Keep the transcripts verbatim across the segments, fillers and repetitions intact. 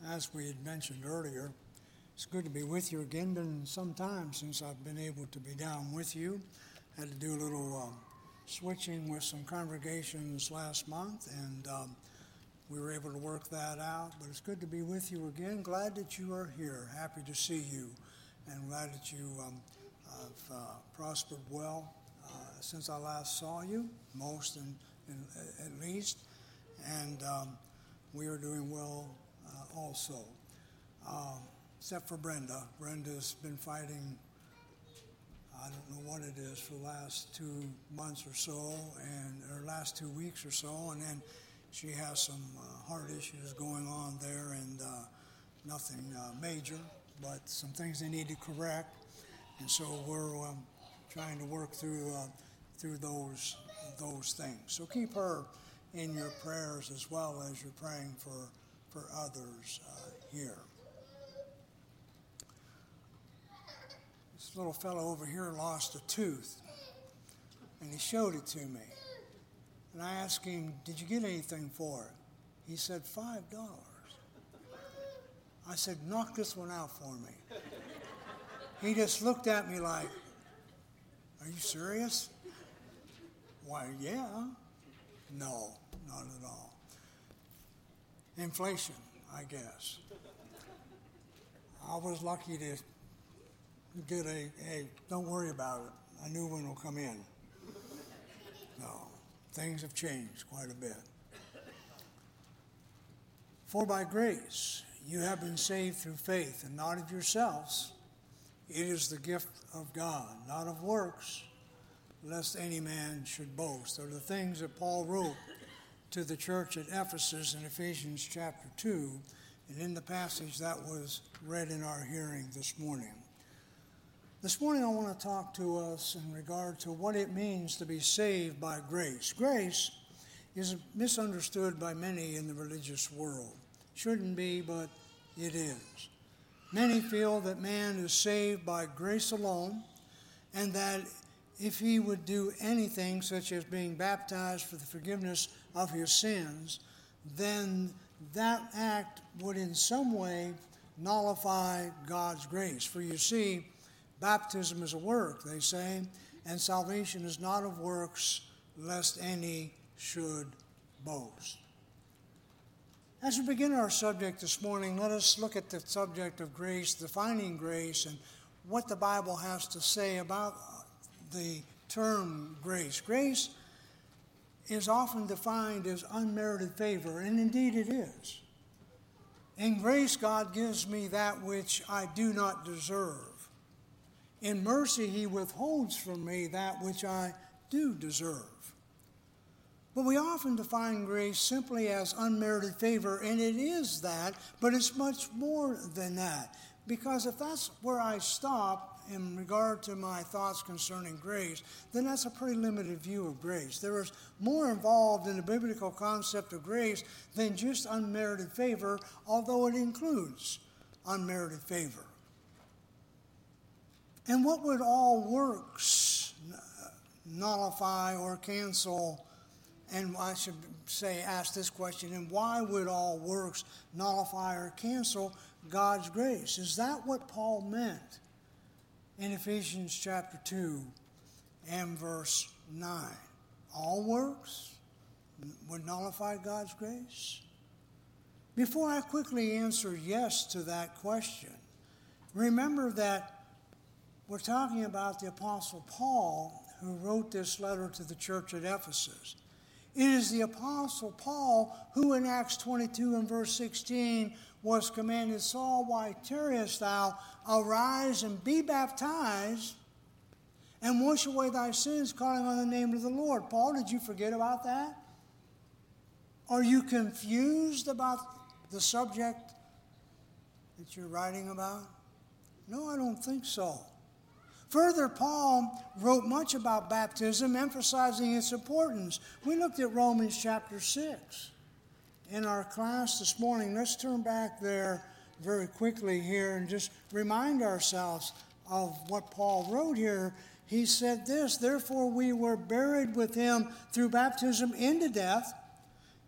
as we had mentioned earlier, it's good to be with you again. Been some time since I've been able to be down with you. Had to do a little um, switching with some congregations last month, and um, we were able to work that out. But it's good to be with you again. Glad that you are here. Happy to see you, and glad that you um, have uh, prospered well uh, since I last saw you, most and at least. And um, we are doing well uh, also. Um, except for Brenda. Brenda's been fighting, I don't know what it is, for the last two months or so, and or last two weeks or so, and then she has some uh, heart issues going on there, and uh, nothing uh, major, but some things they need to correct, and so we're um, trying to work through uh, through those those things. So keep her in your prayers as well as you're praying for for others uh, here. This little fellow over here lost a tooth, and he showed it to me. And I asked him, did you get anything for it? He said, five dollars. I said, knock this one out for me. He just looked at me like, are you serious? Why, yeah. No, not at all. Inflation, I guess. I was lucky to get a, hey, don't worry about it. A new one will come in. No, things have changed quite a bit. For by grace you have been saved through faith, and not of yourselves. It is the gift of God, not of works, lest any man should boast. They're the things that Paul wrote to the church at Ephesus in Ephesians chapter two, and in the passage that was read in our hearing this morning. This morning I want to talk to us in regard to what it means to be saved by grace. Grace is misunderstood by many in the religious world. Shouldn't be, but it is. Many feel that man is saved by grace alone, and that if he would do anything, such as being baptized for the forgiveness of his sins, then that act would in some way nullify God's grace. For you see, baptism is a work, they say, and salvation is not of works, lest any should boast. As we begin our subject this morning, let us look at the subject of grace, defining grace, and what the Bible has to say about the term grace. Grace is often defined as unmerited favor, and indeed it is. In grace, God gives me that which I do not deserve. In mercy, he withholds from me that which I do deserve. But we often define grace simply as unmerited favor, and it is that, but it's much more than that. Because if that's where I stop in regard to my thoughts concerning grace, then that's a pretty limited view of grace. There is more involved in the biblical concept of grace than just unmerited favor, although it includes unmerited favor. And what would all works nullify or cancel? And I should say, ask this question, and why would all works nullify or cancel God's grace? Is that what Paul meant in Ephesians chapter two and verse nine? All works would nullify God's grace? Before I quickly answer yes to that question, remember that we're talking about the Apostle Paul, who wrote this letter to the church at Ephesus. It is the Apostle Paul who in Acts twenty-two and verse sixteen was commanded, Saul, why tarriest thou? Arise and be baptized and wash away thy sins, calling on the name of the Lord. Paul, did you forget about that? Are you confused about the subject that you're writing about? No, I don't think so. Further, Paul wrote much about baptism, emphasizing its importance. We looked at Romans chapter six in our class this morning. Let's turn back there very quickly here and just remind ourselves of what Paul wrote here. He said this, therefore we were buried with him through baptism into death,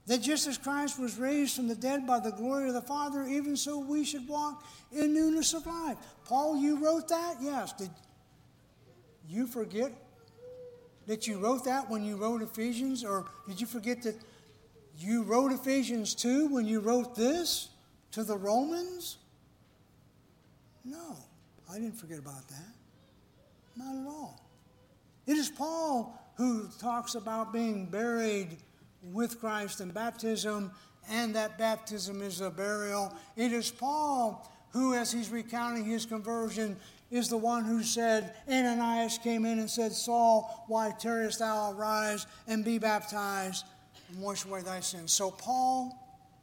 That just as Christ was raised from the dead by the glory of the Father, even so we should walk in newness of life. Paul, you wrote that? Yes. Did you forget that you wrote that when you wrote Ephesians? Or did you forget that you wrote Ephesians two when you wrote this to the Romans? No, I didn't forget about that. Not at all. It is Paul who talks about being buried with Christ in baptism, and that baptism is a burial. It is Paul who, as he's recounting his conversion, is the one who said, Ananias came in and said, Saul, why tarriest thou? Arise and be baptized and wash away thy sins. So Paul,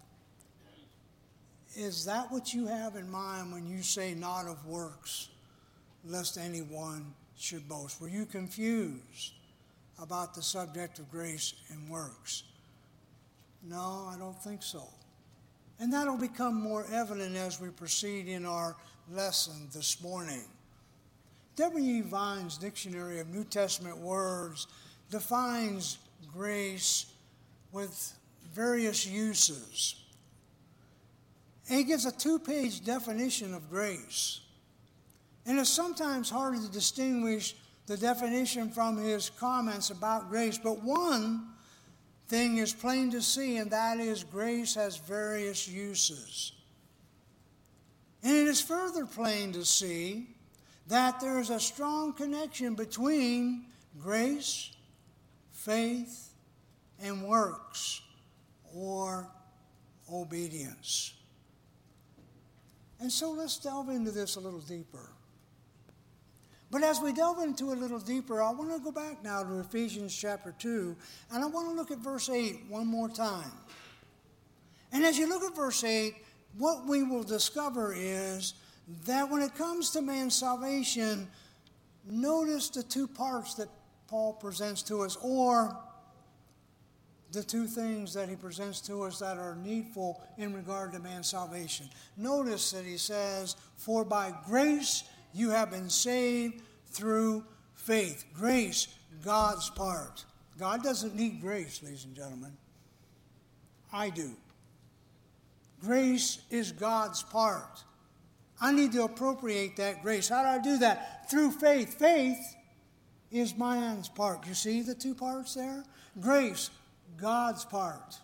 is that what you have in mind when you say not of works, lest anyone should boast? Were you confused about the subject of grace and works? No, I don't think so. And that'll become more evident as we proceed in our lesson this morning. W E Vine's Dictionary of New Testament Words defines grace with various uses. And he gives a two-page definition of grace. And it's sometimes hard to distinguish the definition from his comments about grace, but one thing is plain to see, and that is grace has various uses. And it is further plain to see that there is a strong connection between grace, faith, and works, or obedience. And so let's delve into this a little deeper. But as we delve into it a little deeper, I want to go back now to Ephesians chapter two, and I want to look at verse eight one more time. And as you look at verse eight, what we will discover is that when it comes to man's salvation, notice the two parts that Paul presents to us, or the two things that he presents to us that are needful in regard to man's salvation. Notice that he says, for by grace you have been saved through faith. Grace, God's part. God doesn't need grace, ladies and gentlemen. I do. Grace is God's part. I need to appropriate that grace. How do I do that? Through faith. Faith is man's part. You see the two parts there? Grace, God's part.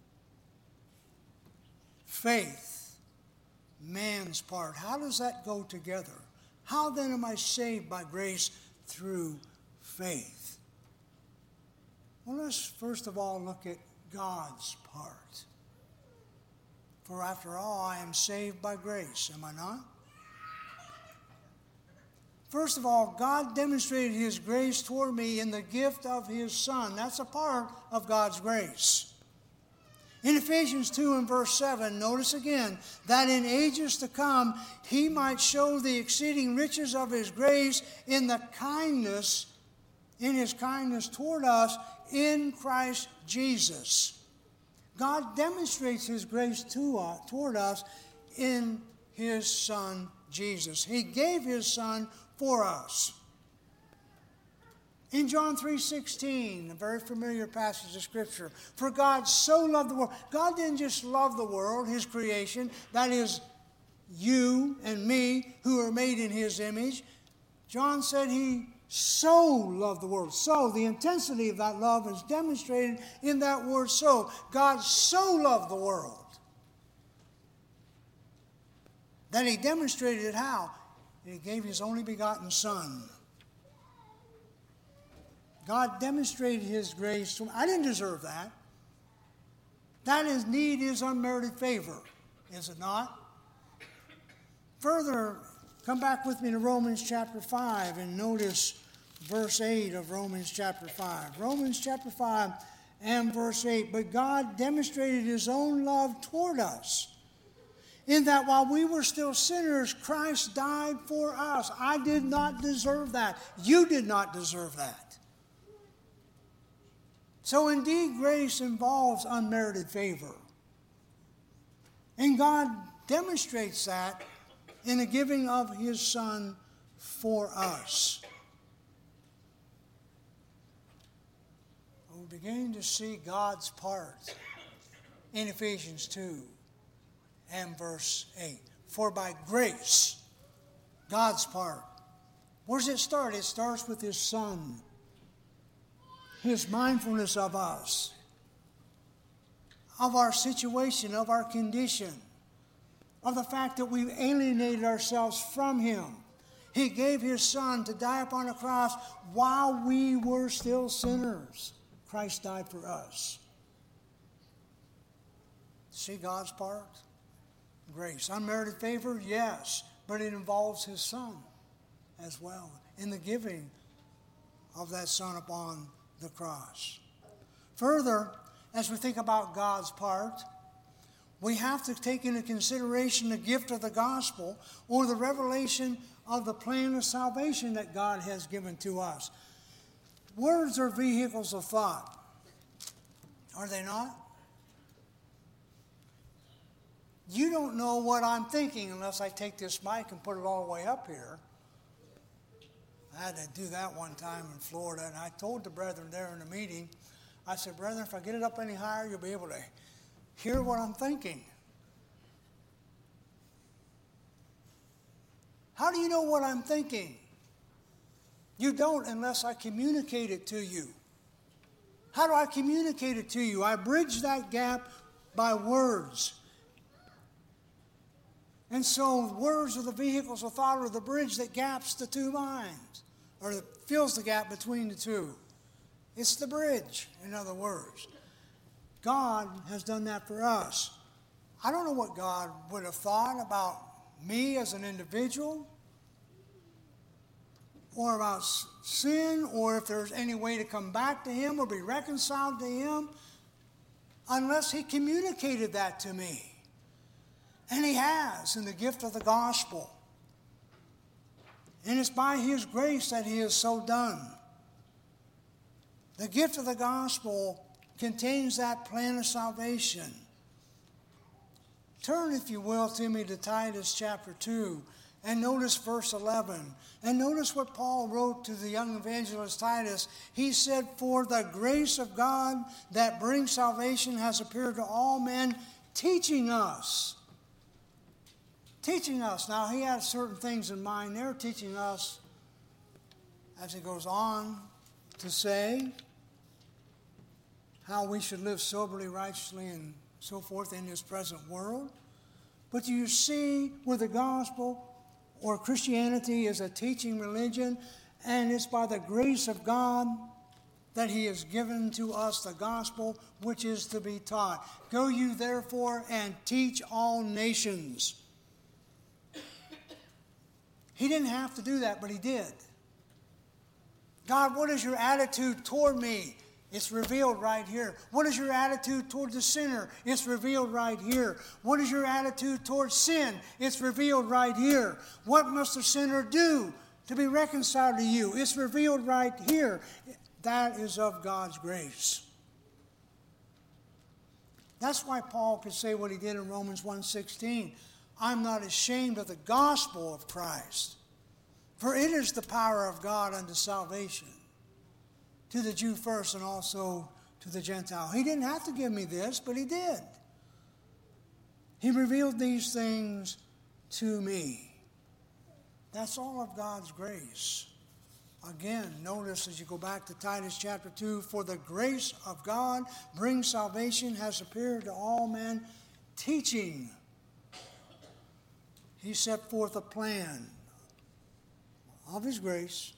Faith, man's part. How does that go together? How then am I saved by grace? Through faith. Well, let's first of all look at God's part. For after all, I am saved by grace, am I not? First of all, God demonstrated his grace toward me in the gift of his Son. That's a part of God's grace. In Ephesians two and verse seven, notice again, that in ages to come he might show the exceeding riches of his grace in the kindness, in his kindness toward us in Christ Jesus. God demonstrates his grace to us, toward us in his Son Jesus. He gave his Son for us. In John three sixteen, a very familiar passage of Scripture, for God so loved the world. God didn't just love the world, his creation, that is you and me who are made in his image. John said he so loved the world. So, the intensity of that love is demonstrated in that word so. God so loved the world that he demonstrated it how? He gave his only begotten Son. God demonstrated his grace to me. I didn't deserve that. That is need is unmerited favor, is it not? Further, come back with me to Romans chapter five and notice verse eight of Romans chapter five. Romans chapter five and verse eight. But God demonstrated his own love toward us, in that while we were still sinners, Christ died for us. I did not deserve that. You did not deserve that. So indeed, grace involves unmerited favor. And God demonstrates that in the giving of his Son for us. We're beginning to see God's part in Ephesians two and verse eight. For by grace, God's part. Where does it start? It starts with His Son. His mindfulness of us, of our situation, of our condition, of the fact that we've alienated ourselves from Him. He gave His Son to die upon a cross while we were still sinners. Christ died for us. See God's part? Grace. Unmerited favor? Yes. But it involves His Son as well in the giving of that Son upon the cross. Further, as we think about God's part, we have to take into consideration the gift of the gospel or the revelation of the plan of salvation that God has given to us. Words are vehicles of thought. Are they not? You don't know what I'm thinking unless I take this mic and put it all the way up here. I had to do that one time in Florida, and I told the brethren there in the meeting, I said, brethren, if I get it up any higher, you'll be able to hear what I'm thinking. How do you know what I'm thinking? You don't unless I communicate it to you. How do I communicate it to you? I bridge that gap by words. And so words are the vehicles of thought or the bridge that gaps the two minds, or that fills the gap between the two. It's the bridge, in other words. God has done that for us. I don't know what God would have thought about me as an individual, or about sin, or if there's any way to come back to Him or be reconciled to Him, unless He communicated that to me. And He has in the gift of the gospel. And it's by His grace that He has so done. The gift of the gospel contains that plan of salvation. Turn, if you will, to me to Titus chapter two and notice verse eleven. And notice what Paul wrote to the young evangelist Titus. He said, for the grace of God that brings salvation has appeared to all men, teaching us. Teaching us. Now, he has certain things in mind there, teaching us, as he goes on to say, how we should live soberly, righteously, and so forth in this present world. But you see where the gospel or Christianity is a teaching religion, and it's by the grace of God that He has given to us the gospel which is to be taught. Go you therefore and teach all nations. He didn't have to do that, but He did. God, what is your attitude toward me? It's revealed right here. What is your attitude toward the sinner? It's revealed right here. What is your attitude toward sin? It's revealed right here. What must the sinner do to be reconciled to you? It's revealed right here. That is of God's grace. That's why Paul could say what he did in Romans one sixteen. I'm not ashamed of the gospel of Christ, for it is the power of God unto salvation, to the Jew first and also to the Gentile. He didn't have to give me this, but He did. He revealed these things to me. That's all of God's grace. Again, notice as you go back to Titus chapter two, for the grace of God brings salvation has appeared to all men, teaching. He set forth a plan of His grace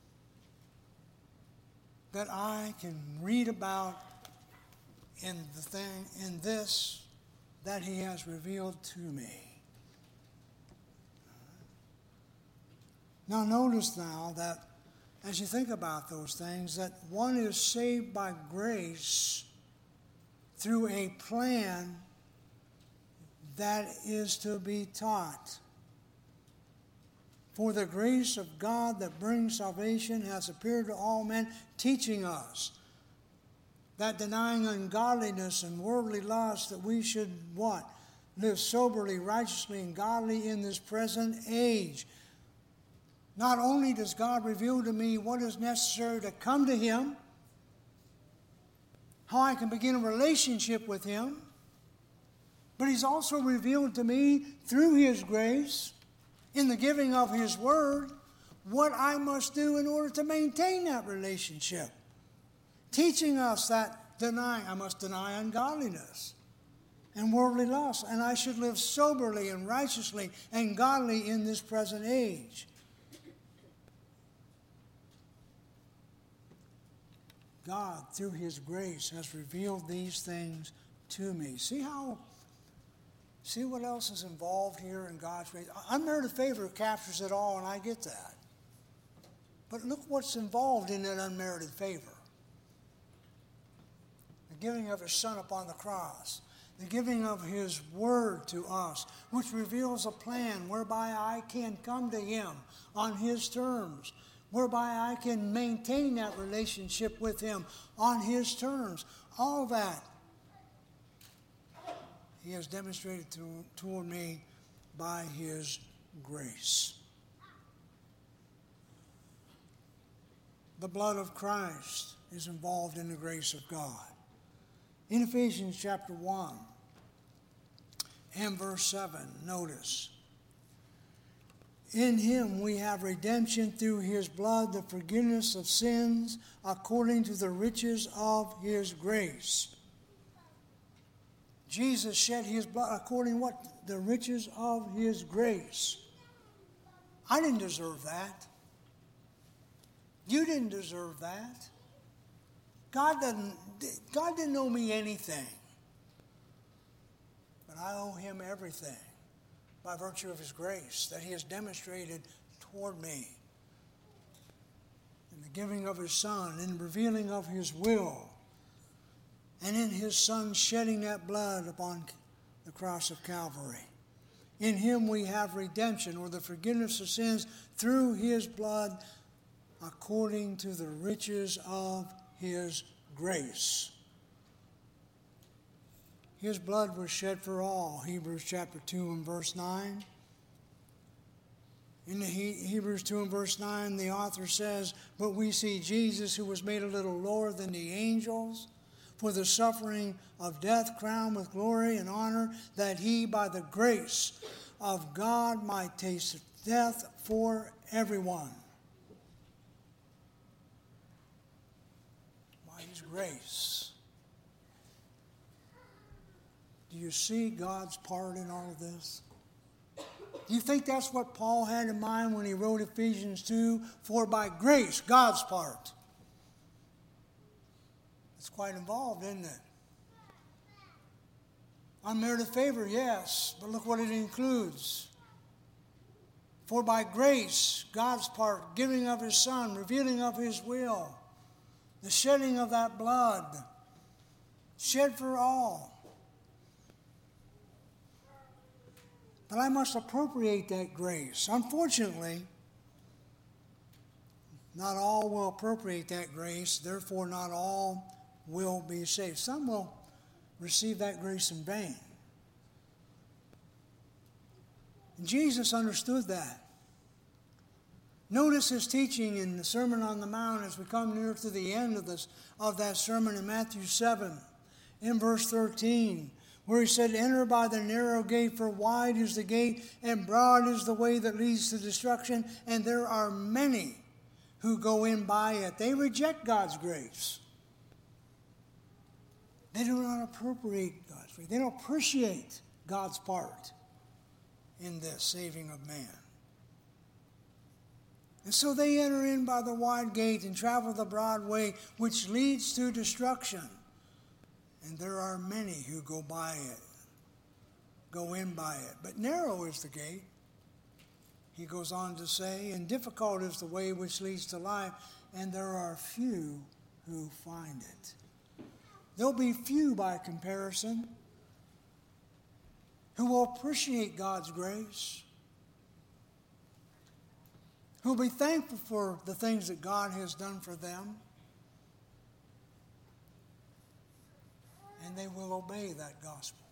that I can read about in the thing, in this that He has revealed to me. Now notice now that as you think about those things, that one is saved by grace through a plan that is to be taught. For the grace of God that brings salvation has appeared to all men, teaching us that denying ungodliness and worldly lust, that we should what? Live soberly, righteously, and godly in this present age. Not only does God reveal to me what is necessary to come to Him, how I can begin a relationship with Him, But He's also revealed to me through His grace, in the giving of His Word, what I must do in order to maintain that relationship. Teaching us that deny, I must deny ungodliness and worldly lust, and I should live soberly and righteously and godly in this present age. God, through His grace, has revealed these things to me. See how, see what else is involved here in God's grace? Unmerited favor captures it all, and I get that. But look what's involved in that unmerited favor. The giving of His Son upon the cross. The giving of His Word to us, which reveals a plan whereby I can come to Him on His terms, whereby I can maintain that relationship with Him on His terms. All that He has demonstrated to, toward me by His grace. The blood of Christ is involved in the grace of God. In Ephesians chapter one and verse seven, notice, in Him we have redemption through His blood, the forgiveness of sins, according to the riches of His grace. Jesus shed His blood according to what? The riches of His grace. I didn't deserve that. You didn't deserve that. God doesn't, God didn't owe me anything. But I owe Him everything by virtue of His grace that He has demonstrated toward me. In the giving of His Son, in the revealing of His will, and in His Son shedding that blood upon the cross of Calvary. In Him we have redemption, or the forgiveness of sins, through His blood, according to the riches of His grace. His blood was shed for all, Hebrews chapter two and verse nine. In the he- Hebrews two and verse nine, the author says, but we see Jesus, who was made a little lower than the angels, for the suffering of death crowned with glory and honor, that He, by the grace of God, might taste death for everyone. By His grace. Do you see God's part in all of this? Do you think that's what Paul had in mind when he wrote Ephesians two? For by grace, God's part. It's quite involved, isn't it? Unmerited favor, yes, but look what it includes. For by grace, God's part, giving of His Son, revealing of His will, the shedding of that blood, shed for all. But I must appropriate that grace. Unfortunately, not all will appropriate that grace, therefore not all will be saved. Some will receive that grace in vain. And Jesus understood that. Notice His teaching in the Sermon on the Mount as we come near to the end of this of that sermon in Matthew seven, in verse thirteen, where He said, enter by the narrow gate, for wide is the gate, and broad is the way that leads to destruction, and there are many who go in by it. They reject God's grace. They do not appropriate God's grace. They don't appreciate God's part in this saving of man. And so they enter in by the wide gate and travel the broad way, which leads to destruction. And there are many who go by it, go in by it. But narrow is the gate, he goes on to say, and difficult is the way which leads to life, and there are few who find it. There'll be few by comparison who will appreciate God's grace, who will be thankful for the things that God has done for them, and they will obey that gospel.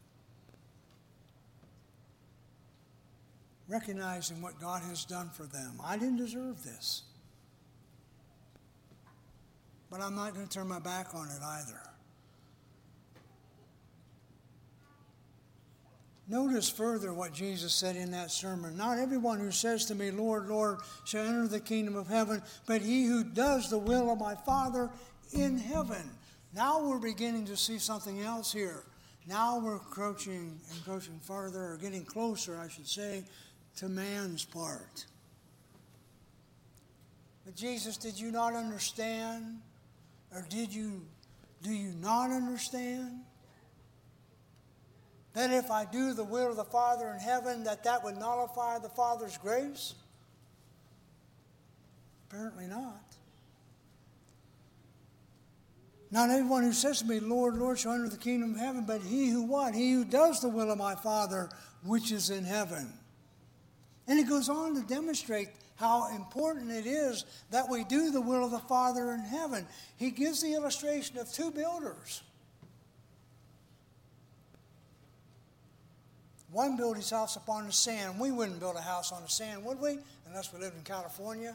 Recognizing what God has done for them. I didn't deserve this. But I'm not going to turn my back on it either. Notice further what Jesus said in that sermon. Not everyone who says to me, Lord, Lord, shall enter the kingdom of heaven, but he who does the will of my Father in heaven. Now we're beginning to see something else here. Now we're encroaching, encroaching farther, or getting closer, I should say, to man's part. But Jesus, did you not understand? Or did you, do you not understand? That if I do the will of the Father in heaven, that that would nullify the Father's grace? Apparently not. Not everyone who says to me, Lord, Lord, shall enter the kingdom of heaven, but he who what? He who does the will of my Father which is in heaven. And he goes on to demonstrate how important it is that we do the will of the Father in heaven. He gives the illustration of two builders. One built his house upon the sand. We wouldn't build a house on the sand, would we? Unless we lived in California.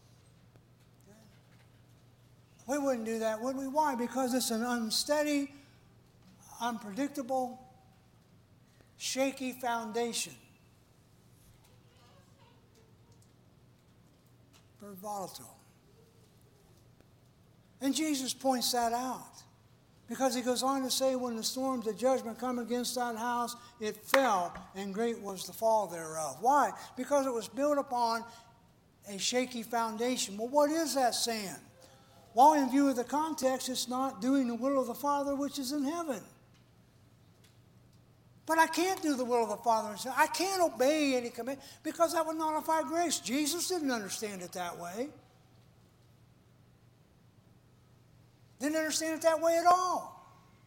We wouldn't do that, would we? Why? Because it's an unsteady, unpredictable, shaky foundation. Very volatile. And Jesus points that out. Because he goes on to say, when the storms of judgment come against that house, it fell, and great was the fall thereof. Why? Because it was built upon a shaky foundation. Well, what is that saying? Well, in view of the context, it's not doing the will of the Father which is in heaven. But I can't do the will of the Father. I can't obey any command because that would nullify grace. Jesus didn't understand it that way. Didn't understand it that way at all.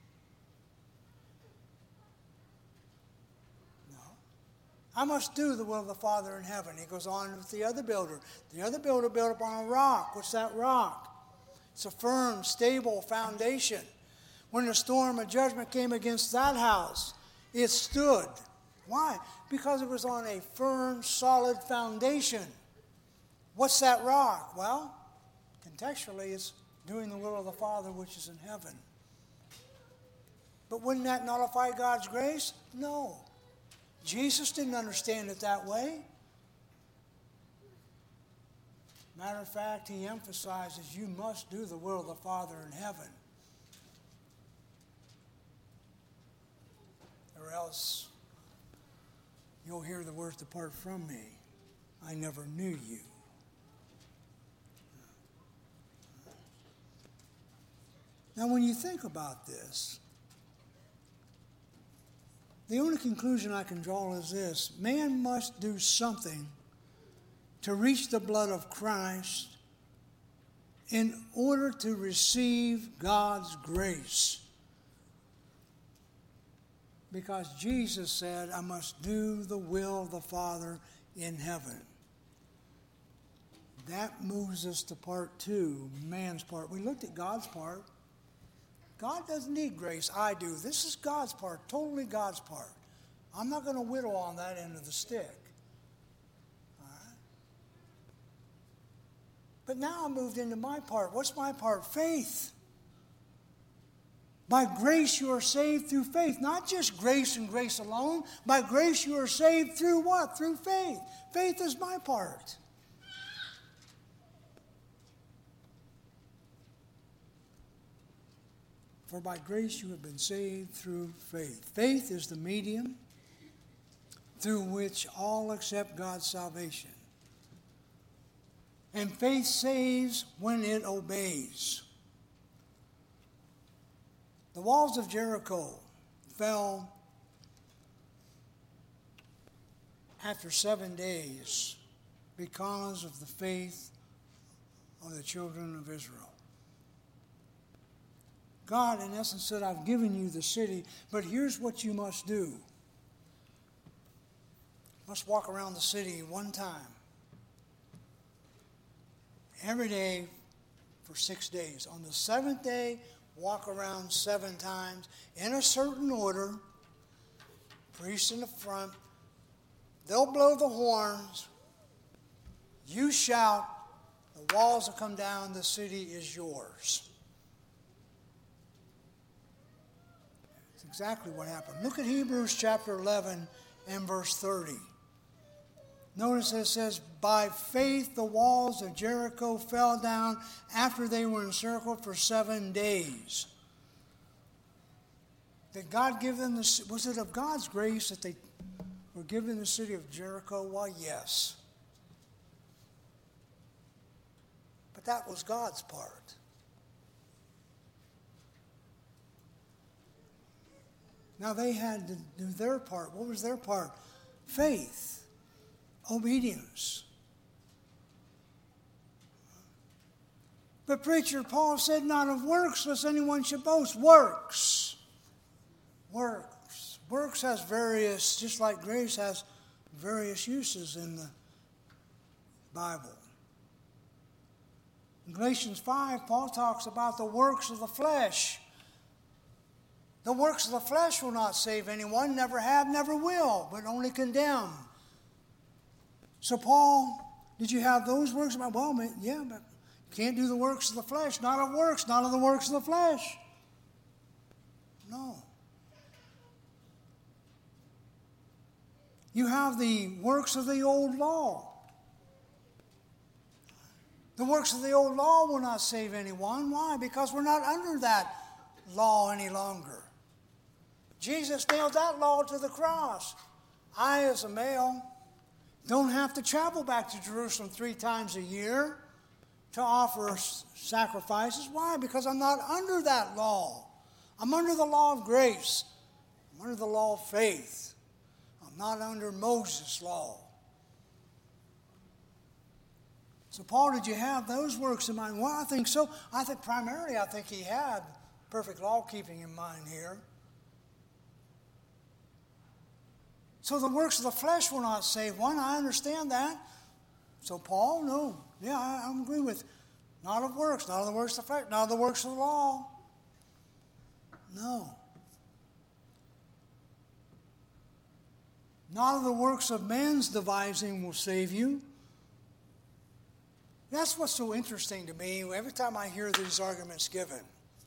No. I must do the will of the Father in heaven. He goes on with the other builder. The other builder built upon a rock. What's that rock? It's a firm, stable foundation. When the storm of judgment came against that house, it stood. Why? Because it was on a firm, solid foundation. What's that rock? Well, contextually, it's doing the will of the Father which is in heaven. But wouldn't that nullify God's grace? No. Jesus didn't understand it that way. Matter of fact, he emphasizes you must do the will of the Father in heaven. Or else you'll hear the words, depart from me. I never knew you. Now, when you think about this, the only conclusion I can draw is this. Man must do something to reach the blood of Christ in order to receive God's grace. Because Jesus said, I must do the will of the Father in heaven. That moves us to part two, man's part. We looked at God's part. God doesn't need grace. I do. This is God's part, totally God's part. I'm not going to whittle on that end of the stick. All right? But now I moved into my part. What's my part? Faith. By grace you are saved through faith. Not just grace and grace alone. By grace you are saved through what? Through faith. Faith is my part. For by grace you have been saved through faith. Faith is the medium through which all accept God's salvation. And faith saves when it obeys. The walls of Jericho fell after seven days because of the faith of the children of Israel. God, in essence, said, I've given you the city, but here's what you must do. You must walk around the city one time. Every day for six days. On the seventh day, walk around seven times in a certain order. Priests in the front. They'll blow the horns. You shout. The walls will come down. The city is yours. exactly what happened. Look at Hebrews chapter eleven and verse thirty. Notice it says, by faith the walls of Jericho fell down after they were encircled for seven days. Did God give them the, was it of God's grace that they were given the city of Jericho? Why, yes. But that was God's part. Now they had to do their part. What was their part? Faith. Obedience. But preacher, Paul said, not of works, lest anyone should boast. Works. Works. Works has various, just like grace has various uses in the Bible. In Galatians five, Paul talks about the works of the flesh. The works of the flesh will not save anyone, never have, never will, but only condemn. So Paul, did you have those works? Well, yeah, but you can't do the works of the flesh. Not of works, not of the works of the flesh. No. You have the works of the old law. The works of the old law will not save anyone. Why? Because we're not under that law any longer. Jesus nailed that law to the cross. I, as a male, don't have to travel back to Jerusalem three times a year to offer sacrifices. Why? Because I'm not under that law. I'm under the law of grace. I'm under the law of faith. I'm not under Moses' law. So Paul, did you have those works in mind? Well, I think so. I think primarily I think he had perfect law-keeping in mind here. So the works of the flesh will not save one. I understand that. So Paul, no. Yeah, I, I agree with not of works, not of the works of the flesh, not of the works of the law. No. Not of the works of man's devising will save you. That's what's so interesting to me every time I hear these arguments given.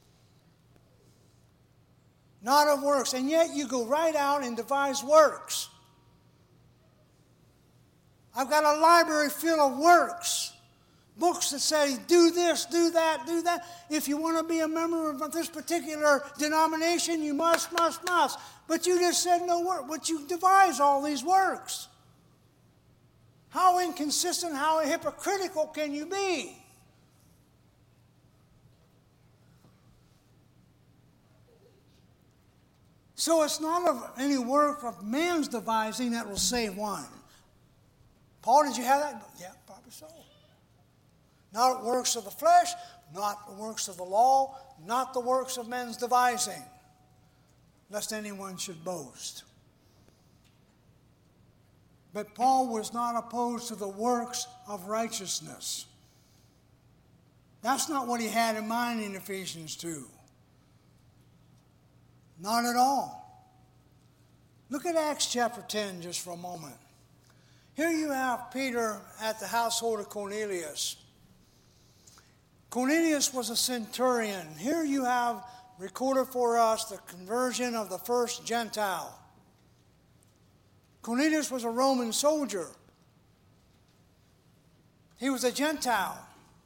Not of works, and yet you go right out and devise works. I've got a library full of works. Books that say, do this, do that, do that. If you want to be a member of this particular denomination, you must, must, must. But you just said no work. But you devise all these works. How inconsistent, how hypocritical can you be? So it's not of any work of man's devising that will save one. Paul, did you have that? Yeah, probably so. Not works of the flesh, not the works of the law, not the works of men's devising, lest anyone should boast. But Paul was not opposed to the works of righteousness. That's not what he had in mind in Ephesians two. Not at all. Look at Acts chapter ten just for a moment. Here you have Peter at the household of Cornelius. Cornelius was a centurion. Here you have recorded for us the conversion of the first Gentile. Cornelius was a Roman soldier. He was a Gentile.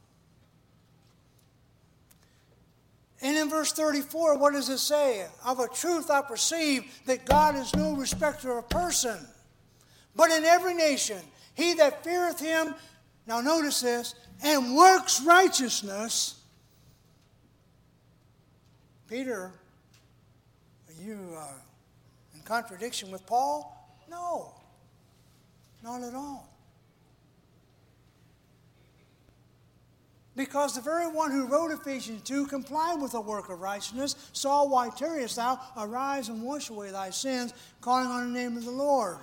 And in verse thirty-four, what does it say? Of a truth I perceive that God is no respecter of person, but in every nation he that feareth him, now notice this, and works righteousness. Peter, are you uh, in contradiction with Paul? No, not at all. Because the very one who wrote Ephesians two complied with the work of righteousness. Saul, why tarriest thou? Arise and wash away thy sins, calling on the name of the Lord.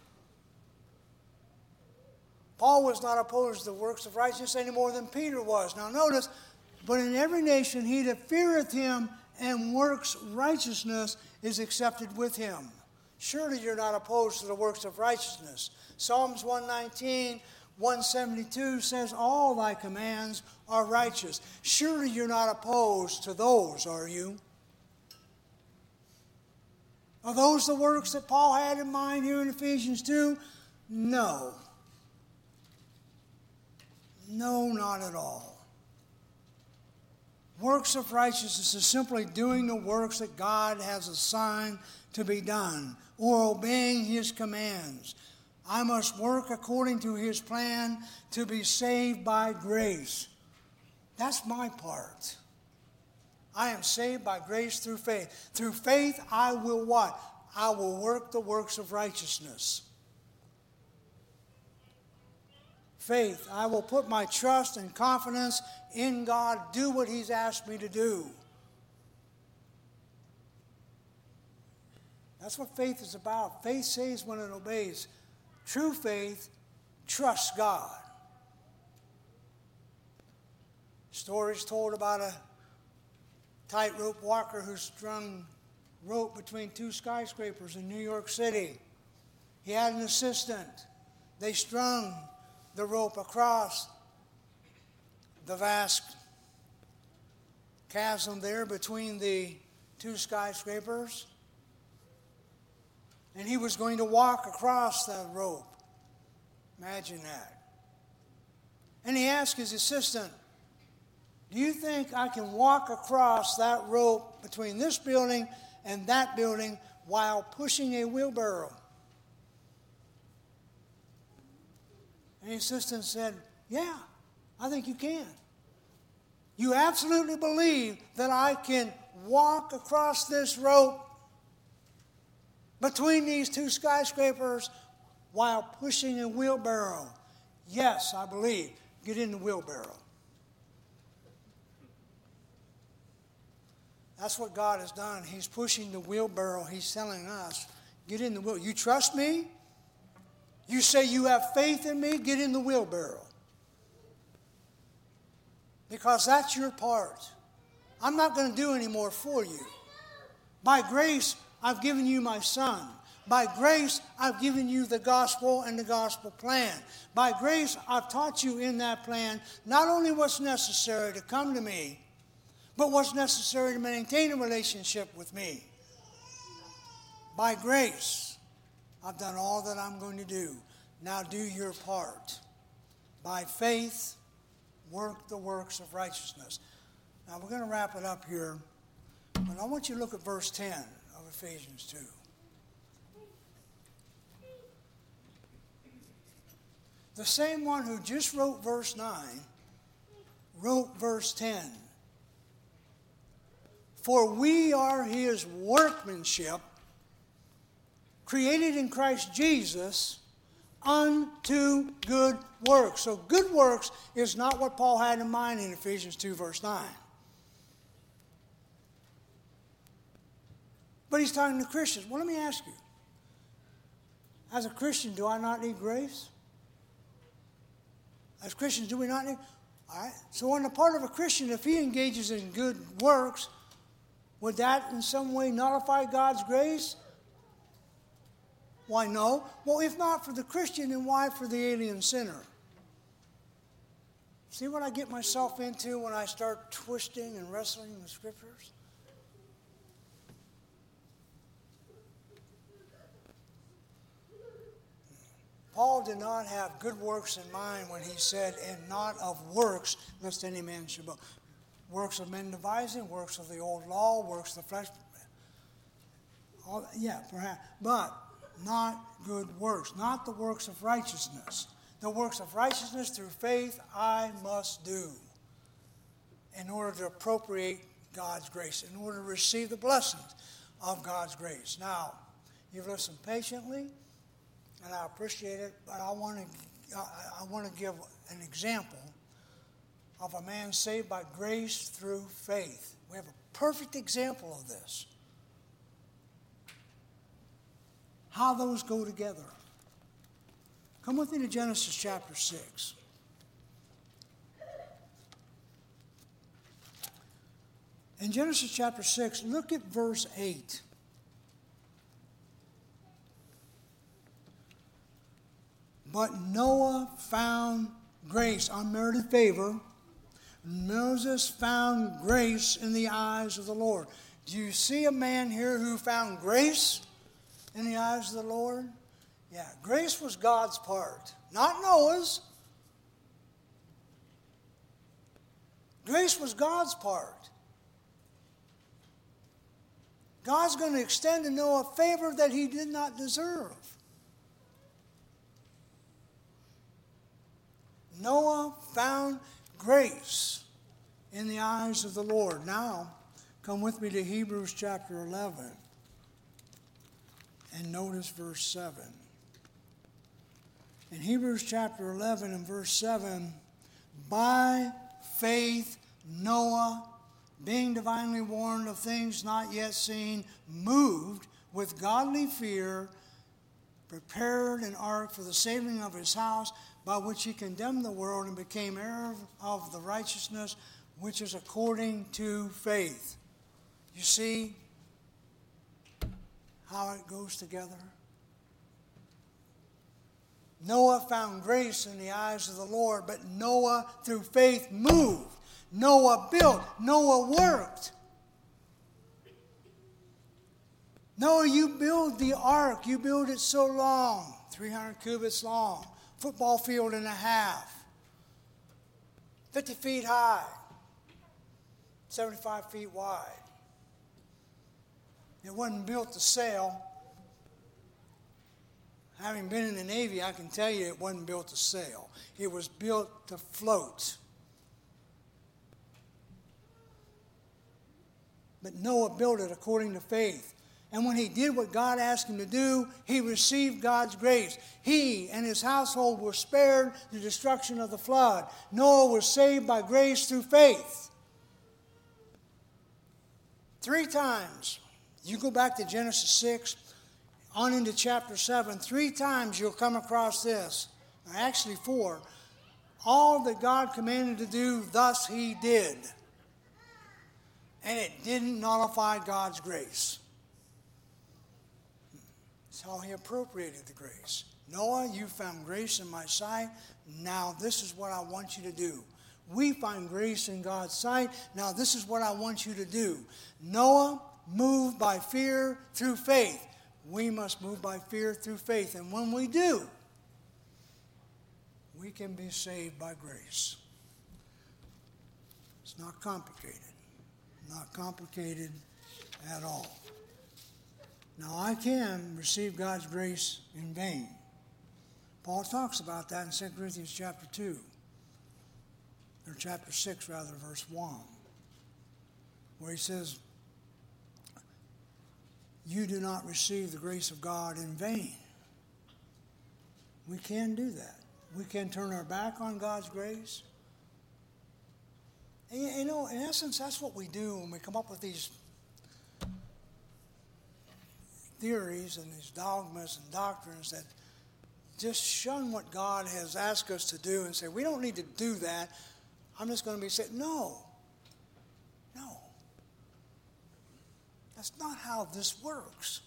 Paul was not opposed to the works of righteousness any more than Peter was. Now notice, but in every nation he that feareth him and works righteousness is accepted with him. Surely you're not opposed to the works of righteousness. Psalms one nineteen, one seventy-two says, all thy commands are righteous. Surely you're not opposed to those, are you? Are those the works that Paul had in mind here in Ephesians two? No. No, not at all. Works of righteousness is simply doing the works that God has assigned to be done, or obeying His commands. I must work according to His plan to be saved by grace. That's my part. I am saved by grace through faith. Through faith, I will what? I will work the works of righteousness. Faith, I will put my trust and confidence in God, do what He's asked me to do. That's what faith is about. Faith saves when it obeys. True faith trusts God. Stories told about a tightrope walker who strung rope between two skyscrapers in New York City. He had an assistant. They strung the rope across the vast chasm there between the two skyscrapers. And he was going to walk across that rope. Imagine that. And he asked his assistant, do you think I can walk across that rope between this building and that building while pushing a wheelbarrow? And the assistant said, yeah, I think you can. You absolutely believe that I can walk across this rope between these two skyscrapers while pushing a wheelbarrow? Yes, I believe. Get in the wheelbarrow. That's what God has done. He's pushing the wheelbarrow. He's telling us, get in the wheelbarrow. You trust me? You say you have faith in me? Get in the wheelbarrow. Because that's your part. I'm not going to do any more for you. By grace, I've given you my Son. By grace, I've given you the gospel and the gospel plan. By grace, I've taught you in that plan not only what's necessary to come to me, but what's necessary to maintain a relationship with me. By grace, I've done all that I'm going to do. Now do your part. By faith, work the works of righteousness. Now we're going to wrap it up here, but I want you to look at verse ten of Ephesians two. The same one who just wrote verse nine wrote verse ten. For we are His workmanship, created in Christ Jesus unto good works. So good works is not what Paul had in mind in Ephesians two verse nine. But he's talking to Christians. Well, let me ask you. As a Christian, do I not need grace? As Christians, do we not need? All right. So on the part of a Christian, if he engages in good works, would that in some way nullify God's grace? Why no? Well, if not for the Christian, then why for the alien sinner? See what I get myself into when I start twisting and wrestling the Scriptures? Paul did not have good works in mind when he said, and not of works, lest any man should boast. Works of men devising, works of the old law, works of the flesh. All, yeah, perhaps. But not good works, not the works of righteousness. The works of righteousness through faith I must do in order to appropriate God's grace, in order to receive the blessings of God's grace. Now, you've listened patiently, and I appreciate it, but I want to I, I want to give an example of a man saved by grace through faith. We have a perfect example of this. How those go together. Come with me to Genesis chapter six. In Genesis chapter six, look at verse eight. But Noah found grace, unmerited favor. Moses found grace in the eyes of the Lord. Do you see a man here who found grace? in the eyes of the Lord? Yeah, grace was God's part, not Noah's. Grace was God's part. God's going to extend to Noah a favor that he did not deserve. Noah found grace in the eyes of the Lord. Now, come with me to Hebrews chapter eleven and notice verse seven. In Hebrews chapter eleven and verse seven, by faith Noah, being divinely warned of things not yet seen, moved with godly fear, prepared an ark for the saving of his house, by which he condemned the world and became heir of the righteousness which is according to faith. You see how it goes together? Noah found grace in the eyes of the Lord, but Noah, through faith, moved. Noah built. Noah worked. Noah, you build the ark. You build it so long, three hundred cubits long, football field and a half, fifty feet high, seventy-five feet wide. It wasn't built to sail. Having been in the Navy, I can tell you it wasn't built to sail. It was built to float. But Noah built it according to faith. And when he did what God asked him to do, he received God's grace. He and his household were spared the destruction of the flood. Noah was saved by grace through faith. Three times. You go back to Genesis six, on into chapter seven. Three times you'll come across this. Or actually four. All that God commanded to do, thus he did. And it didn't nullify God's grace. That's how he appropriated the grace. Noah, you found grace in my sight. Now this is what I want you to do. We find grace in God's sight. Now this is what I want you to do. Noah moved by fear through faith. We must move by fear through faith. And when we do, we can be saved by grace. It's not complicated. Not complicated at all. Now, I can receive God's grace in vain. Paul talks about that in Second Corinthians chapter two, or chapter six, rather, verse one, where he says, you do not receive the grace of God in vain. We can do that. We can turn our back on God's grace. And, you know, in essence, that's what we do when we come up with these theories and these dogmas and doctrines that just shun what God has asked us to do and say, we don't need to do that. I'm just going to be saying, no. No. That's not how this works.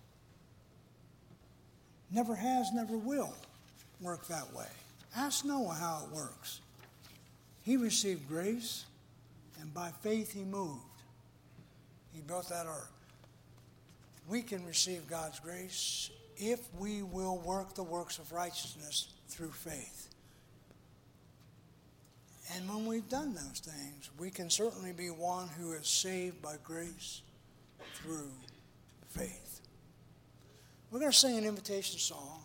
Never has, never will work that way. Ask Noah how it works. He received grace, and by faith he moved. He built that ark. We can receive God's grace if we will work the works of righteousness through faith. And when we've done those things, we can certainly be one who is saved by grace through faith. We're going to sing an invitation song.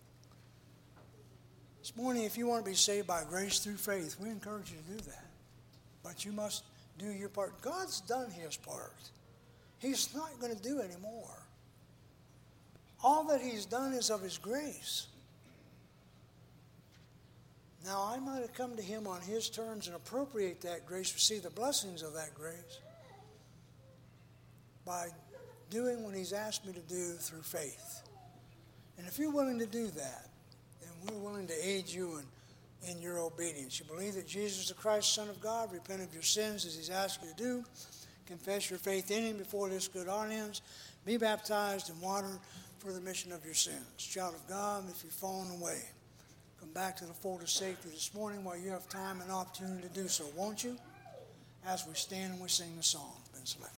This morning, if you want to be saved by grace through faith, we encourage you to do that. But you must do your part. God's done his part. He's not going to do any more. All that he's done is of his grace. Now, I might have come to him on his terms and appropriate that grace, receive the blessings of that grace by doing what he's asked me to do through faith. And if you're willing to do that, then we're willing to aid you in, in your obedience. You believe that Jesus is the Christ, Son of God, repent of your sins as he's asked you to do, confess your faith in him before this good audience, be baptized in water for the remission of your sins. Child of God, if you've fallen away, come back to the fold of safety this morning while you have time and opportunity to do so, won't you? As we stand and we sing the song. Been selected.